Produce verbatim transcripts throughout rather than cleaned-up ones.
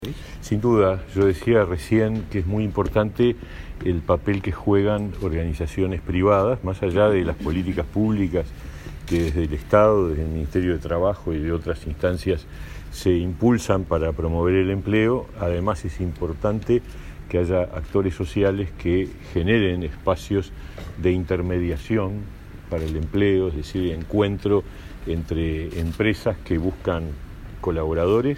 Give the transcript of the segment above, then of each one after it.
Sin duda, yo decía recién que es muy importante el papel que juegan organizaciones privadas, más allá de las políticas públicas que desde el Estado, desde el Ministerio de Trabajo y de otras instancias se impulsan para promover el empleo. Además es importante que haya actores sociales que generen espacios de intermediación para el empleo, es decir, de encuentro entre empresas que buscan colaboradores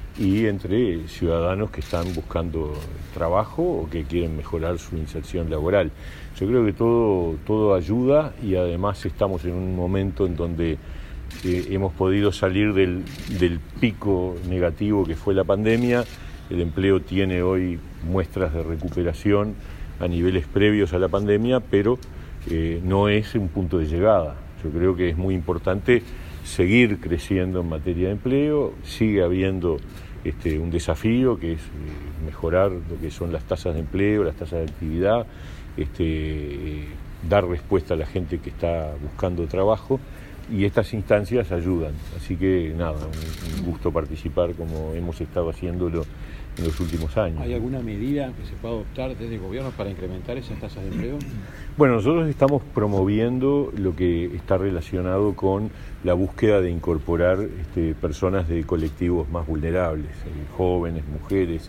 y entre ciudadanos que están buscando trabajo o que quieren mejorar su inserción laboral. Yo creo que todo, todo ayuda, y además estamos en un momento en donde eh, hemos podido salir del, del pico negativo que fue la pandemia. El empleo tiene hoy muestras de recuperación a niveles previos a la pandemia, pero eh, no es un punto de llegada. Yo creo que es muy importante seguir creciendo en materia de empleo. Sigue habiendo este, un desafío que es eh, mejorar lo que son las tasas de empleo, las tasas de actividad, este, eh, dar respuesta a la gente que está buscando trabajo, y estas instancias ayudan. Así que nada, un, un gusto participar como hemos estado haciéndolo en los últimos años. ¿Hay alguna medida que se pueda adoptar desde el gobierno para incrementar esas tasas de empleo? Bueno, nosotros estamos promoviendo lo que está relacionado con la búsqueda de incorporar este, personas de colectivos más vulnerables, eh, jóvenes, mujeres,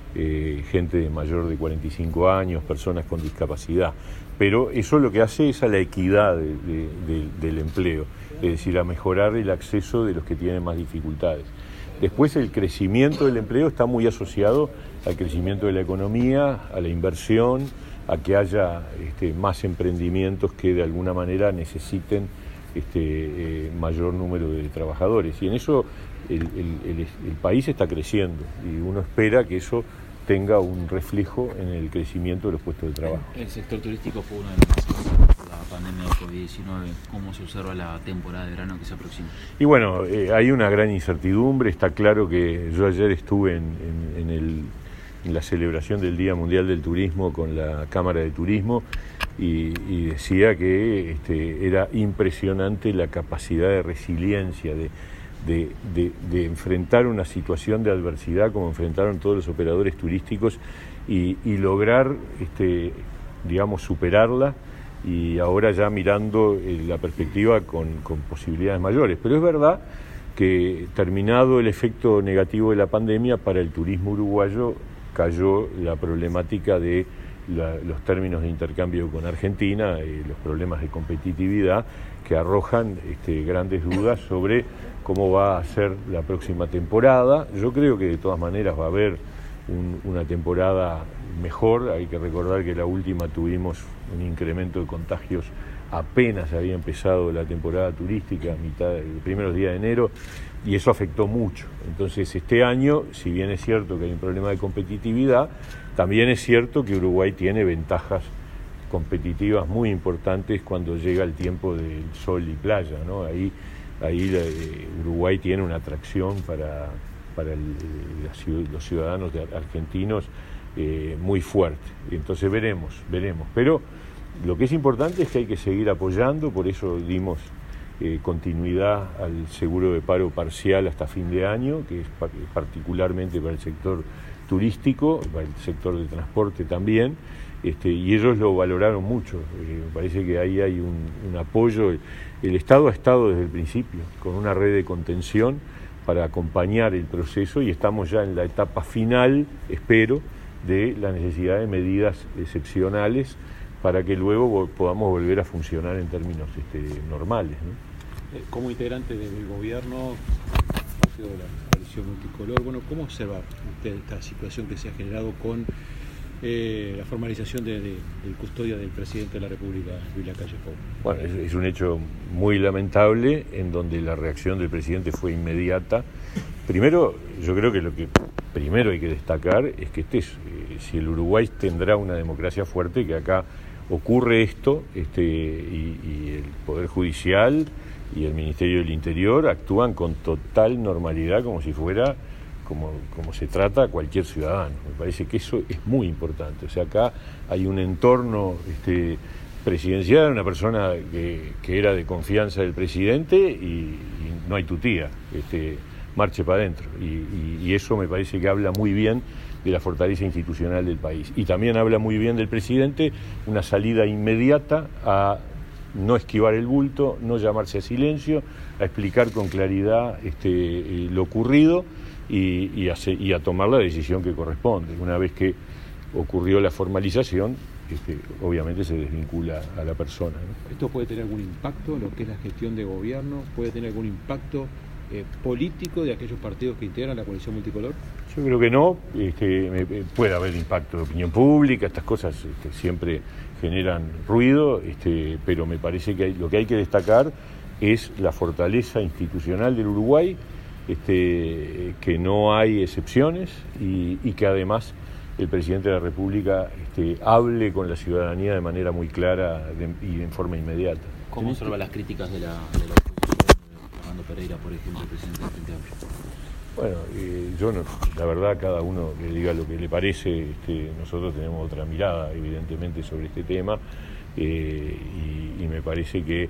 eh, gente de mayor de cuarenta y cinco años, personas con discapacidad. Pero eso lo que hace es a la equidad de, de, de, del empleo, es decir, a mejorar el acceso de los que tienen más dificultades. Después, el crecimiento del empleo está muy asociado al crecimiento de la economía, a la inversión, a que haya este, más emprendimientos que de alguna manera necesiten este, eh, mayor número de trabajadores. Y en eso el, el, el, el país está creciendo, y uno espera que eso tenga un reflejo en el crecimiento de los puestos de trabajo. El sector turístico fue uno de los más afectados por la pandemia de COVID diecinueve. ¿Cómo se observa la temporada de verano que se aproxima? Y bueno, eh, hay una gran incertidumbre. Está claro que yo ayer estuve en, en, en, el, en la celebración del Día Mundial del Turismo con la Cámara de Turismo, y, y decía que este, era impresionante la capacidad de resiliencia, de De, de, de enfrentar una situación de adversidad como enfrentaron todos los operadores turísticos y, y lograr, este, digamos, superarla, y ahora ya mirando eh, la perspectiva con, con posibilidades mayores. Pero es verdad que, terminado el efecto negativo de la pandemia, para el turismo uruguayo cayó la problemática de la, los términos de intercambio con Argentina, eh, los problemas de competitividad que arrojan este, grandes dudas sobre cómo va a ser la próxima temporada. Yo creo que de todas maneras va a haber un, una temporada mejor. Hay que recordar que la última tuvimos un incremento de contagios apenas había empezado la temporada turística, a mitad de los primeros días de enero, y eso afectó mucho. Entonces, este año, si bien es cierto que hay un problema de competitividad, también es cierto que Uruguay tiene ventajas competitivas muy importantes cuando llega el tiempo del sol y playa, ¿no? Ahí, ahí eh, Uruguay tiene una atracción para, para el, la, los ciudadanos de, argentinos eh, muy fuerte. Entonces veremos, veremos. Pero lo que es importante es que hay que seguir apoyando, por eso dimos eh, continuidad al seguro de paro parcial hasta fin de año, que es pa- particularmente para el sector turístico, para el sector de transporte también. Este, y ellos lo valoraron mucho. Eh, me parece que ahí hay un, un apoyo. El, el Estado ha estado desde el principio con una red de contención para acompañar el proceso, y estamos ya en la etapa final, espero, de la necesidad de medidas excepcionales para que luego podamos volver a funcionar en términos este, normales, ¿no? Como integrante del gobierno, partido de la coalición multicolor, bueno, ¿cómo observa usted esta situación que se ha generado con Eh, la formalización de, de, del custodio del presidente de la República, Luis Lacalle Pou? Bueno, es, es un hecho muy lamentable, en donde la reacción del presidente fue inmediata. Primero, yo creo que lo que primero hay que destacar es que este es, eh, si el Uruguay tendrá una democracia fuerte, que acá ocurre esto, este, y, y el Poder Judicial y el Ministerio del Interior actúan con total normalidad, como si fuera Como, como se trata a cualquier ciudadano. Me parece que eso es muy importante. O sea, acá hay un entorno este, presidencial, una persona que, que era de confianza del presidente, y, y no hay tutía. Este, marche para adentro. Y, y, y eso me parece que habla muy bien de la fortaleza institucional del país. Y también habla muy bien del presidente, una salida inmediata a no esquivar el bulto, no llamarse a silencio, a explicar con claridad este, eh, lo ocurrido y, y, a, y a tomar la decisión que corresponde. Una vez que ocurrió la formalización, este, obviamente se desvincula a la persona, ¿no? ¿Esto puede tener algún impacto en lo que es la gestión de gobierno? ¿Puede tener algún impacto eh, político de aquellos partidos que integran la coalición multicolor? Yo creo que no. Este, puede haber impacto de opinión pública, estas cosas este, siempre generan ruido, este, pero me parece que hay, lo que hay que destacar es la fortaleza institucional del Uruguay, este, que no hay excepciones y, y que además el presidente de la República este, hable con la ciudadanía de manera muy clara de, y en forma inmediata. ¿Cómo observa las críticas de la, de la oposición, de Fernando Pereira, por ejemplo, el presidente del Frente Amplio? Bueno, eh, yo no, la verdad, cada uno que diga lo que le parece, este, nosotros tenemos otra mirada, evidentemente, sobre este tema, eh, y, y me parece que eh,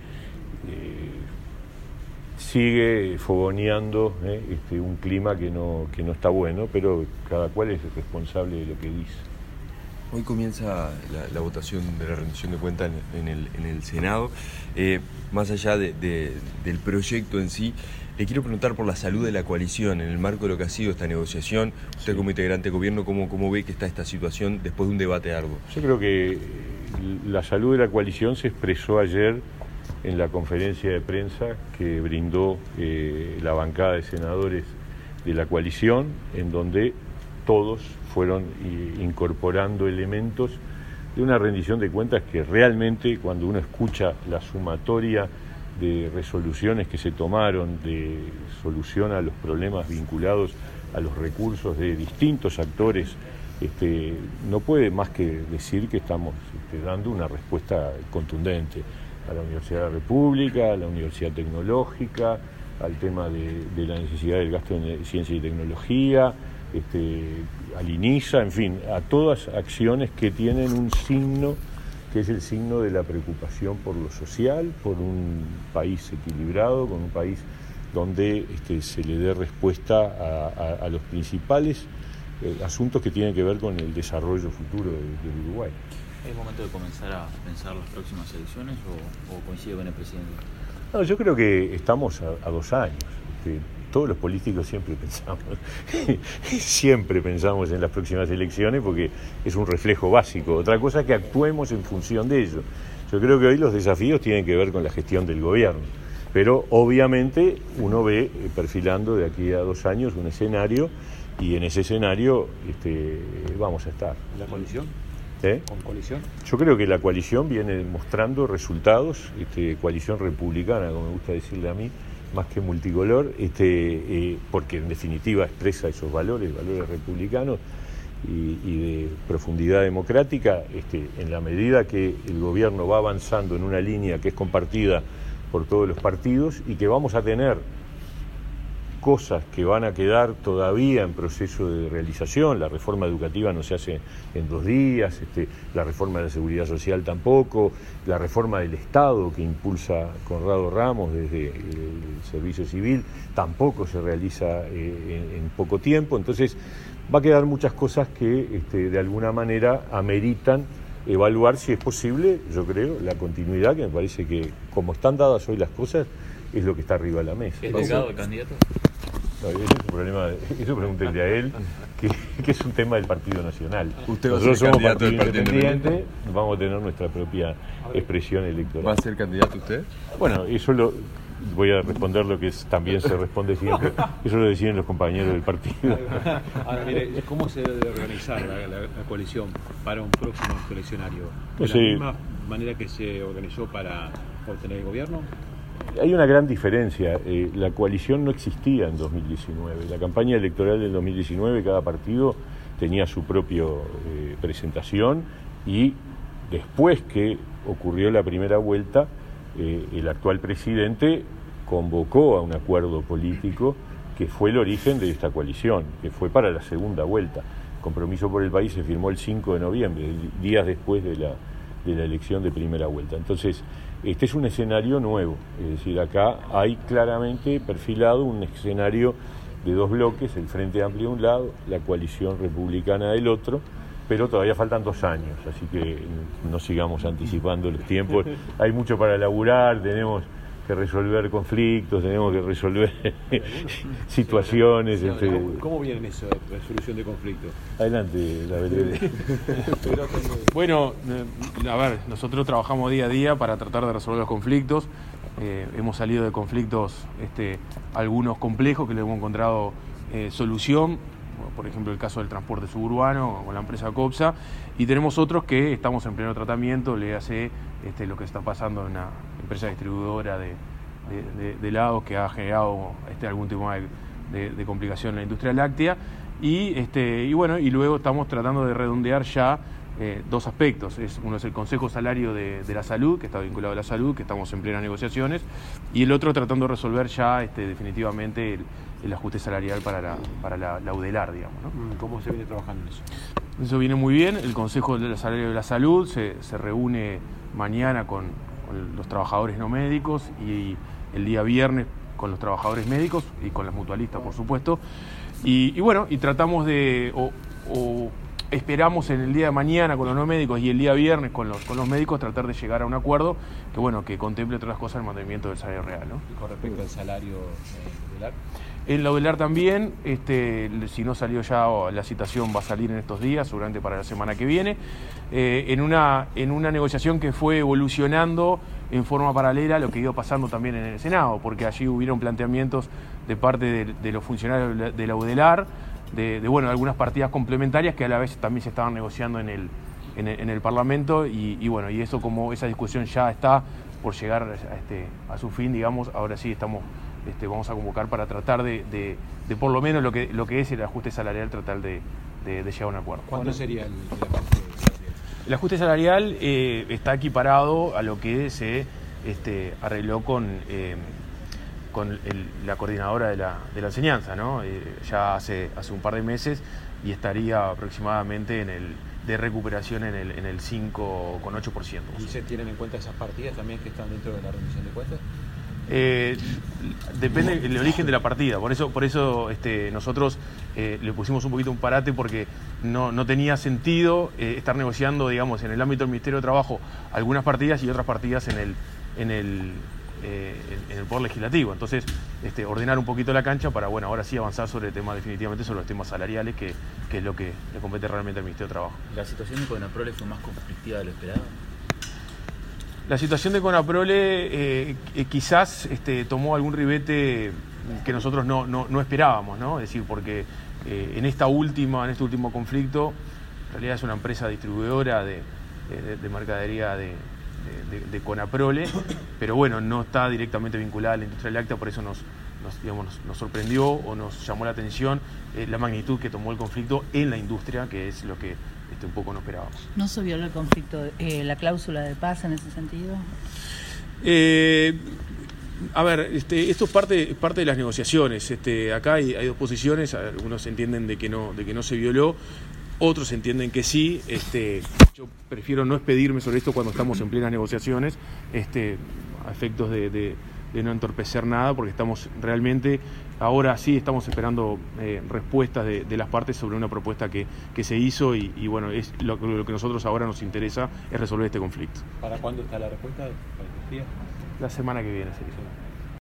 sigue fogoneando eh, este, un clima que no, que no está bueno, pero cada cual es responsable de lo que dice. Hoy comienza la, la votación de la rendición de cuentas en, en, el, en el Senado. Eh, más allá de, de, del proyecto en sí, le quiero preguntar por la salud de la coalición en el marco de lo que ha sido esta negociación. Usted sí, como integrante de gobierno, ¿cómo, cómo ve que está esta situación después de un debate arduo? Yo creo que la salud de la coalición se expresó ayer en la conferencia de prensa que brindó eh, la bancada de senadores de la coalición, en donde todos fueron eh, incorporando elementos de una rendición de cuentas que realmente, cuando uno escucha la sumatoria de resoluciones que se tomaron de solución a los problemas vinculados a los recursos de distintos actores, este, no puede más que decir que estamos este, dando una respuesta contundente a la Universidad de la República, a la Universidad Tecnológica, al tema de, de la necesidad del gasto en ciencia y tecnología, este, al INISA, en fin, a todas acciones que tienen un signo que es el signo de la preocupación por lo social, por un país equilibrado, con un país donde este, se le dé respuesta a, a, a los principales eh, asuntos que tienen que ver con el desarrollo futuro de, del Uruguay. ¿Es momento de comenzar a pensar las próximas elecciones o, o coincide con el presidente? No, yo creo que estamos a, a dos años. Este, todos los políticos siempre pensamos, siempre pensamos en las próximas elecciones porque es un reflejo básico. Otra cosa es que actuemos en función de ello. Yo creo que hoy los desafíos tienen que ver con la gestión del gobierno, pero obviamente uno ve perfilando de aquí a dos años un escenario y en ese escenario este, vamos a estar. ¿La coalición? ¿Eh? ¿Con coalición? Yo creo que la coalición viene mostrando resultados, este, coalición republicana, como me gusta decirle a mí, más que multicolor, este, eh, porque en definitiva expresa esos valores, valores republicanos y, y de profundidad democrática, este, en la medida que el gobierno va avanzando en una línea que es compartida por todos los partidos y que vamos a tener cosas que van a quedar todavía en proceso de realización. La reforma educativa no se hace en dos días, este, la reforma de la seguridad social tampoco, la reforma del Estado que impulsa Conrado Ramos desde el Servicio Civil tampoco se realiza eh, en, en poco tiempo. Entonces va a quedar muchas cosas que este, de alguna manera ameritan evaluar si es posible, yo creo, la continuidad, que me parece que como están dadas hoy las cosas es lo que está arriba de la mesa. ¿Es legado el candidato? No, ese es un problema, eso pregúntenle a él, que, que es un tema del Partido Nacional. Usted va Nosotros a ser somos candidato partido del Partido independiente, Independiente, vamos a tener nuestra propia expresión electoral. ¿Va a ser candidato usted? Bueno, eso lo voy a responder lo que es, también se responde siempre, eso lo deciden los compañeros del partido. Ahora, mire, ¿cómo se debe organizar la, la, la coalición para un próximo eleccionario? ¿De No la sé. misma manera que se organizó para obtener el gobierno? Hay una gran diferencia. Eh, la coalición no existía en dos mil diecinueve. La campaña electoral del dos mil diecinueve, cada partido tenía su propia eh, presentación y después que ocurrió la primera vuelta, eh, el actual presidente convocó a un acuerdo político que fue el origen de esta coalición, que fue para la segunda vuelta. Compromiso por el País se firmó el cinco de noviembre, días después de la, de la elección de primera vuelta. Entonces, este es un escenario nuevo, es decir, acá hay claramente perfilado un escenario de dos bloques, el Frente Amplio de un lado, la Coalición Republicana del otro, pero todavía faltan dos años, así que no sigamos anticipando los tiempos. Hay mucho para laburar, tenemos que resolver conflictos, tenemos que resolver situaciones. Sí, entre... ¿Cómo, ¿Cómo viene eso de resolución de conflictos? Adelante, la Belén. Bueno, eh, a ver, nosotros trabajamos día a día para tratar de resolver los conflictos. Eh, hemos salido de conflictos, este, algunos complejos que le hemos encontrado eh, solución, por ejemplo el caso del transporte suburbano con la empresa COPSA, y tenemos otros que estamos en pleno tratamiento, le hace este, lo que está pasando en una empresa distribuidora de, de, de, de helados que ha generado este, algún tipo de, de, de complicación en la industria láctea, y, este, y bueno, y luego estamos tratando de redondear ya Eh, dos aspectos. Es, uno es el Consejo Salario de, de la Salud, que está vinculado a la salud, que estamos en plenas negociaciones, y el otro tratando de resolver ya este, definitivamente el, el ajuste salarial para la, para la, la UDELAR, digamos, ¿no? ¿Cómo se viene trabajando en eso? Eso viene muy bien. El Consejo Salario de la Salud se, se reúne mañana con, con los trabajadores no médicos y el día viernes con los trabajadores médicos y con las mutualistas, por supuesto. Y, y bueno, y tratamos de... O, o, Esperamos en el día de mañana con los no médicos y el día viernes con los, con los médicos tratar de llegar a un acuerdo que bueno que contemple otras cosas el mantenimiento del salario real, ¿no? Y con respecto al salario eh, UDELAR. En la UDELAR también, este, si no salió ya la citación va a salir en estos días, seguramente para la semana que viene, eh, en, una, en una negociación que fue evolucionando en forma paralela a lo que iba pasando también en el Senado, porque allí hubieron planteamientos de parte de, de los funcionarios de la UDELAR, De, de, bueno, algunas partidas complementarias que a la vez también se estaban negociando en el, en el, en el Parlamento y, y bueno, y eso como esa discusión ya está por llegar a, este, a su fin, digamos, ahora sí estamos, este, vamos a convocar para tratar de, de, de por lo menos lo que, lo que es el ajuste salarial, tratar de, de, de llegar a un acuerdo. ¿Cuánto sería el, el ajuste salarial? El ajuste salarial eh, está equiparado a lo que se este, arregló con... Eh, con el, la coordinadora de la, de la enseñanza, ¿no? Eh, ya hace, hace un par de meses y estaría aproximadamente en el de recuperación en el, en el cinco coma ocho por ciento. ¿Y se tienen en cuenta esas partidas también que están dentro de la rendición de cuentas? Eh, depende del origen de la partida, por eso, por eso este, nosotros eh, le pusimos un poquito un parate porque no, no tenía sentido eh, estar negociando, digamos, en el ámbito del Ministerio de Trabajo algunas partidas y otras partidas en el, en el Eh, en, en el Poder Legislativo. Entonces, este, ordenar un poquito la cancha para, bueno, ahora sí avanzar sobre el tema, definitivamente sobre los temas salariales, que, que es lo que le compete realmente al Ministerio de Trabajo. ¿La situación de Conaprole fue más conflictiva de lo esperado? La situación de Conaprole eh, eh, quizás este, tomó algún ribete que nosotros no, no, no esperábamos, ¿no? Es decir, porque eh, en esta última, en este último conflicto, en realidad es una empresa distribuidora de, de, de mercadería de De, de, de Conaprole, pero bueno, no está directamente vinculada a la industria láctea, por eso nos, nos, digamos, nos, nos sorprendió o nos llamó la atención eh, la magnitud que tomó el conflicto en la industria, que es lo que este, un poco no esperábamos. ¿No se violó el conflicto, eh, la cláusula de paz en ese sentido? Eh, a ver, este, esto es parte, parte de las negociaciones. Este, acá hay, hay dos posiciones, algunos entienden de que no, de que no se violó, otros entienden que sí. Este, yo prefiero no expedirme sobre esto cuando estamos en plenas negociaciones, este, a efectos de, de, de no entorpecer nada, porque estamos realmente, ahora sí estamos esperando eh, respuestas de, de las partes sobre una propuesta que, que se hizo y, y bueno, es lo, lo que a nosotros ahora nos interesa es resolver este conflicto. ¿Para cuándo está la respuesta? ¿Para qué día? La semana que viene, sí.